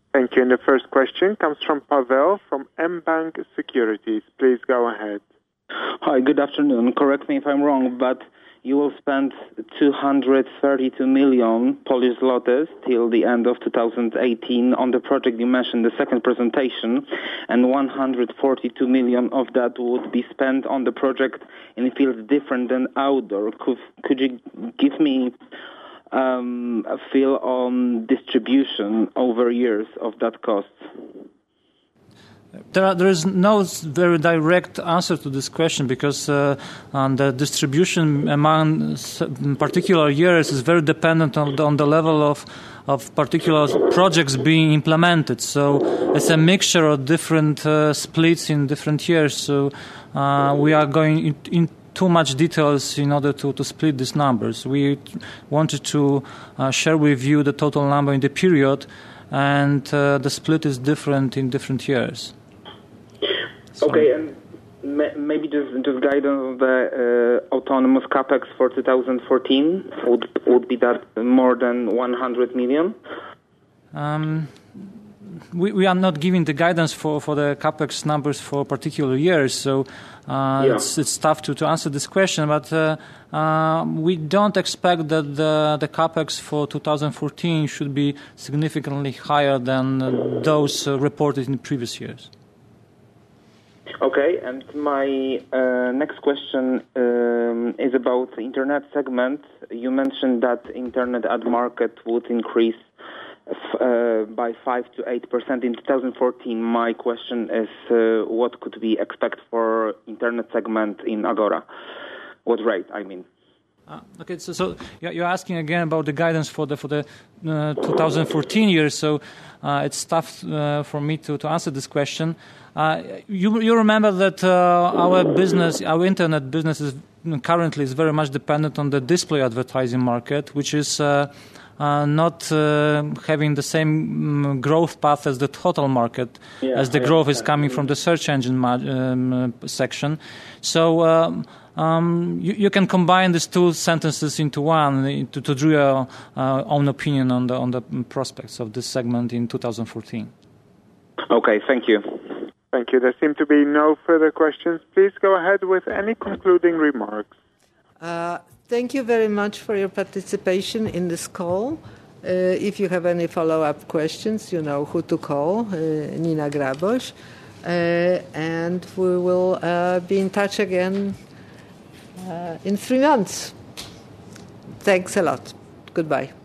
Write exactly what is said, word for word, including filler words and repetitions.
Thank you. And the first question comes from Pavel from mBank Securities. Please go ahead. Hi, good afternoon. Correct me if I'm wrong, but you will spend two hundred thirty-two million Polish zlotys till the end of two thousand eighteen on the project you mentioned, the second presentation, and one hundred forty-two million of that would be spent on the project in fields different than outdoor. Could, could you give me um, a feel on distribution over years of that cost? There, are, there is no very direct answer to this question because uh, um, the distribution among particular years is very dependent on the, on the level of, of particular projects being implemented. So it's a mixture of different uh, splits in different years. So uh, we are going in, in too much details in order to, to split these numbers. We wanted to uh, share with you the total number in the period, and uh, the split is different in different years. So okay, and ma- maybe just, just guidance on the uh, autonomous capex for two thousand fourteen, would would be that more than one hundred million? Um, we, we are not giving the guidance for, for the capex numbers for particular years, so uh, yeah. it's, it's tough to, to answer this question, but uh, uh, we don't expect that the, the capex for two thousand fourteen should be significantly higher than uh, those uh, reported in previous years. Okay, and my uh, next question um, is about the internet segment. You mentioned that internet ad market would increase uh, by five to eight percent in two thousand fourteen. My question is, uh, what could we expect for internet segment in Agora? What rate, I mean? Uh, okay, so, so you're asking again about the guidance for the for the uh, two thousand fourteen year. So uh, it's tough uh, for me to, to answer this question. Uh, you you remember that uh, our business, our internet business, is currently is very much dependent on the display advertising market, which is uh, uh, not uh, having the same um, growth path as the total market, yeah, as the growth is coming from the search engine ma- um, section. So. Um, Um, you, you can combine these two sentences into one to, to draw your uh, own opinion on the on the prospects of this segment in two thousand fourteen. Okay, thank you. Thank you. There seem to be no further questions. Please go ahead with any concluding remarks. Uh, thank you very much for your participation in this call. Uh, if you have any follow-up questions, you know who to call, uh, Nina Graboś. Uh, and we will uh, be in touch again Uh, in three months. Thanks a lot. Goodbye.